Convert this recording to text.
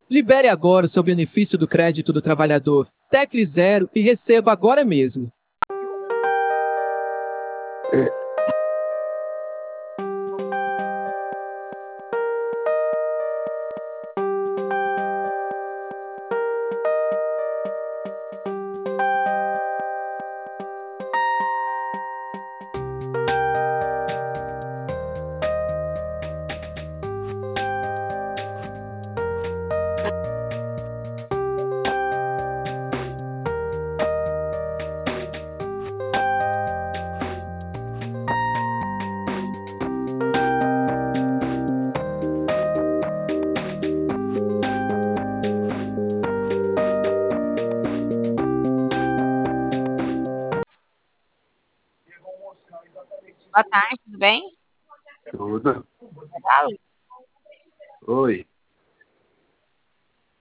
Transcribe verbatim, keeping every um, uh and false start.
Libere agora o seu benefício do crédito do trabalhador. Tecle Zero e receba agora mesmo. Boa tarde, tudo bem? Tudo. Fala. Oi.